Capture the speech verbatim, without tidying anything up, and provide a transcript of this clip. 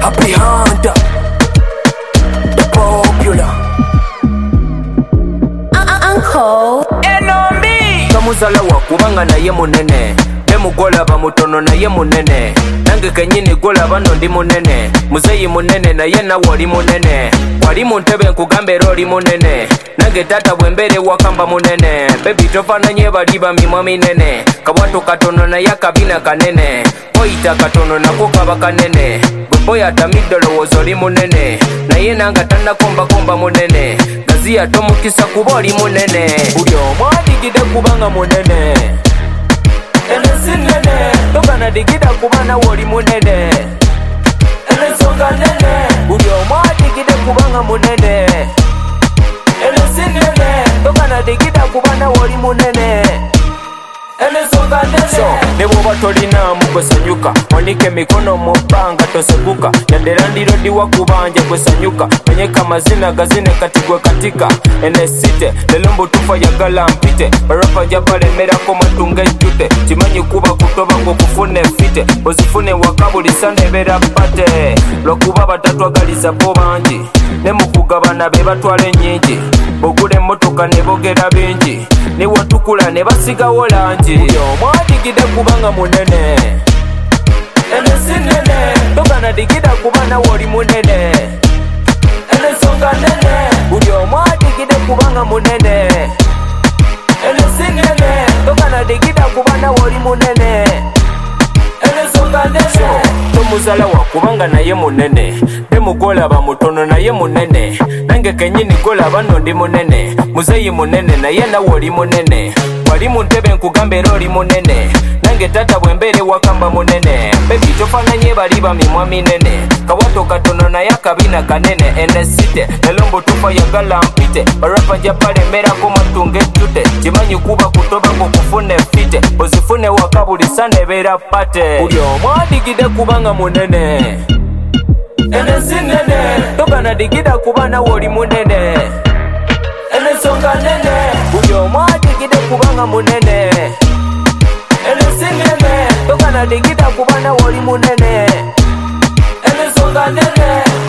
Happy Hunter, the popular Uncle Enombi Kamuzala wakubanga naye munene Nemugola bamutono naye munene Nange kenyini gola bano ndi munene Muzeyi munene naye nawe oli munene Wali mu ntebe nkugambe era oli munene Nange tata bwembere wakamba munene Baby tofananye bali bamimwa minene Kabwato katono naye akabina kanene Koyita katono nako kaba kanene Boya tamido lowooza oli munene naye nanga tannakomba komba munene Gaziya tomukisa kuba oli munene Buli omu adigide kubanga munene Ene si nene togana digida kuba nawe oli munene Ene nsonga nene Buli omu adigide kubanga munene Ene si nene togana digida kuba nawe oli munene So, ne bwoba tolinaamu gwesanyuka wanike emikono mu bbanga toseguka yandera ndirodi wakubanja gwesanyuka menyeka amazina gazine kati gwe katika enesite lelo mbutufa yagala mpite barapa jabalemerako matunga ejjute kimanyi kuba kutoba ng'okufuna efite ozifune waka buli sande ebeera pate lwakuba batatwagaliza bo bangi ne mu kugabana be batwala ennyingi bogula emmotoka ne bogera bingi ne watukula ne basigawo langi buli omu adigide kubanga munene ene si nene togana digida kuba nawe oli munene ene nsonga nene buli omu adigide kubanga munene ene si nene togana digida kuba nawe oli munene ene nsonga nene tomuzala wakubanga naye munene nemugola bamutono naye munene nange kenyini gola bano ndi munene muzeyi munene naye nawe oli munene wali mu ntebe nkugambe era oli munene nange tata bwembere wakamba munene bebi tofananye bali bamimwa minene kabwato katono naye akabina kanene enesite lelo mbutufa yagala mpite barapa jabalemerako matunga ejjute kimanyi kuba kutoba ng'okufuna efite ozifune waka buli sande ebeera pate buli omu adigide kubanga munene ene si nene togana digida kuba nawe oli munene ene nsonga nene buli omu adigide kubanga munene ene si nene togana digida kuba nawe oli munene ene nsonga nene